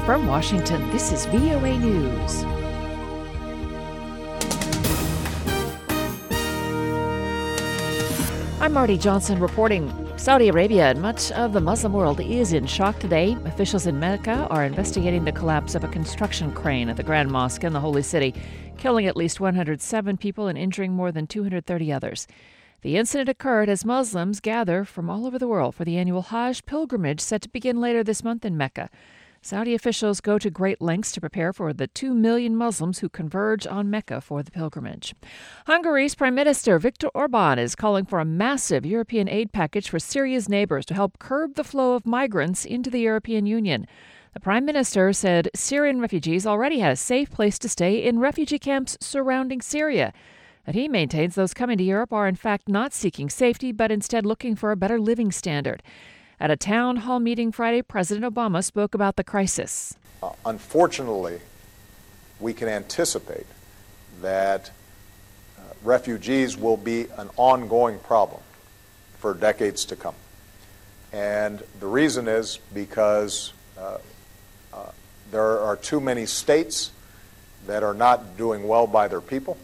from Washington, this is VOA News. I'm Marty Johnson reporting. Saudi Arabia and much of the Muslim world is in shock today. Officials in Mecca are investigating the collapse of a construction crane at the Grand Mosque in the Holy City, killing at least 107 people and injuring more than 230 others. The incident occurred as Muslims gather from all over the world for the annual Hajj pilgrimage set to begin later this month in Mecca. Saudi officials go to great lengths to prepare for the 2 million Muslims who converge on Mecca for the pilgrimage. Hungary's Prime Minister Viktor Orban is calling for a massive European aid package for Syria's neighbors to help curb the flow of migrants into the European Union. The Prime Minister said Syrian refugees already had a safe place to stay in refugee camps surrounding Syria. But he maintains those coming to Europe are in fact not seeking safety, but instead looking for a better living standard. At a town hall meeting Friday, President Obama spoke about the crisis. Unfortunately, we can anticipate that refugees will be an ongoing problem for decades to come. And the reason is because there are too many states that are not doing well by their people.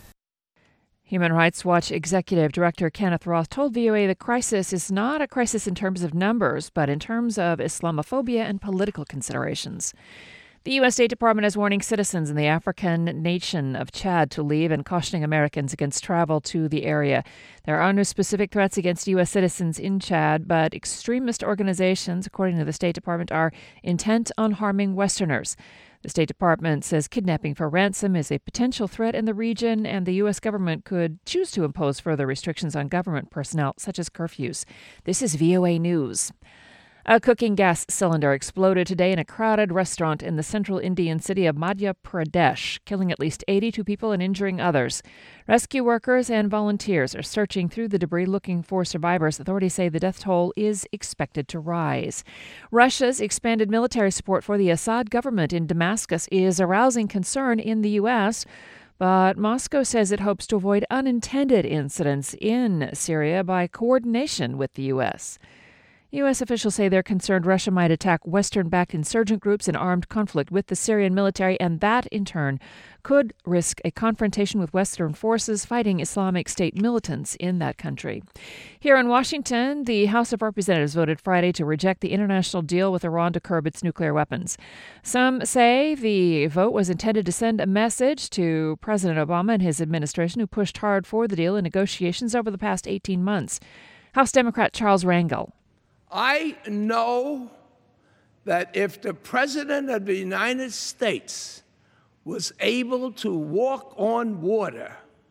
Human Rights Watch Executive Director Kenneth Roth told VOA the crisis is not a crisis in terms of numbers, but in terms of Islamophobia and political considerations. The U.S. State Department is warning citizens in the African nation of Chad to leave and cautioning Americans against travel to the area. There are no specific threats against U.S. citizens in Chad, but extremist organizations, according to the State Department, are intent on harming Westerners. The State Department says kidnapping for ransom is a potential threat in the region, and the U.S. government could choose to impose further restrictions on government personnel, such as curfews. This is VOA News. A cooking gas cylinder exploded today in a crowded restaurant in the central Indian city of Madhya Pradesh, killing at least 82 people and injuring others. Rescue workers and volunteers are searching through the debris looking for survivors. Authorities say the death toll is expected to rise. Russia's expanded military support for the Assad government in Damascus is arousing concern in the U.S., but Moscow says it hopes to avoid unintended incidents in Syria by coordination with the U.S. U.S. officials say they're concerned Russia might attack Western-backed insurgent groups in armed conflict with the Syrian military, and that, in turn, could risk a confrontation with Western forces fighting Islamic State militants in that country. Here in Washington, the House of Representatives voted Friday to reject the international deal with Iran to curb its nuclear weapons. Some say the vote was intended to send a message to President Obama and his administration, who pushed hard for the deal in negotiations over the past 18 months. House Democrat Charles Rangel. I know that if the President of the United States was able to walk on water,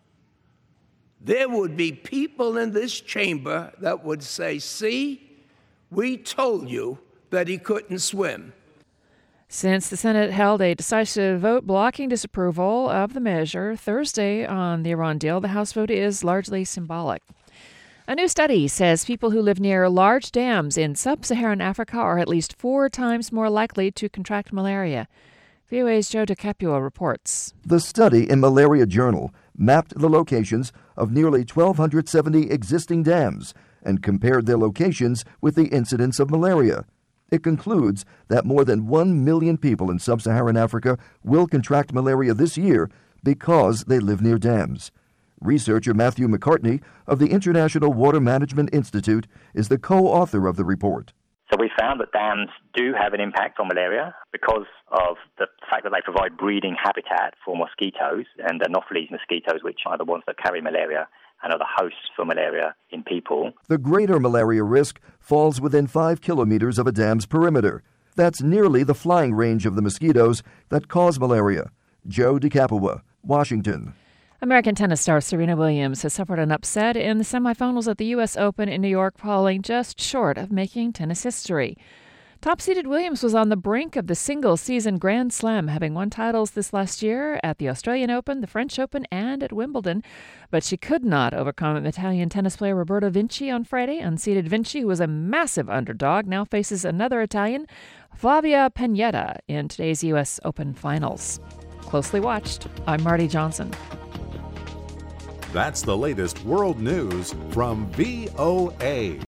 there would be people in this chamber that would say, "See, we told you that he couldn't swim." Since the Senate held a decisive vote blocking disapproval of the measure Thursday on the Iran deal, the House vote is largely symbolic. A new study says people who live near large dams in sub-Saharan Africa are at least 4 times more likely to contract malaria. VOA's Joe DiCaprio reports. The study in Malaria Journal mapped the locations of nearly 1,270 existing dams and compared their locations with the incidence of malaria. It concludes that more than 1 million people in sub-Saharan Africa will contract malaria this year because they live near dams. Researcher Matthew McCartney of the International Water Management Institute is the co-author of the report. So we found that dams do have an impact on malaria because of the fact that they provide breeding habitat for mosquitoes and Anopheles mosquitoes, which are the ones that carry malaria and are the hosts for malaria in people. The greater malaria risk falls within 5 kilometers of a dam's perimeter. That's nearly the flying range of the mosquitoes that cause malaria. Joe DiCaprio, Washington. American tennis star Serena Williams has suffered an upset in the semifinals at the U.S. Open in New York, falling just short of making tennis history. Top-seeded Williams was on the brink of the single-season Grand Slam, having won titles this last year at the Australian Open, the French Open, and at Wimbledon. But she could not overcome Italian tennis player Roberto Vinci on Friday. Unseeded Vinci, who was a massive underdog, now faces another Italian, Flavia Pennetta, in today's U.S. Open finals. Closely watched. I'm Marty Johnson. That's the latest world news from VOA.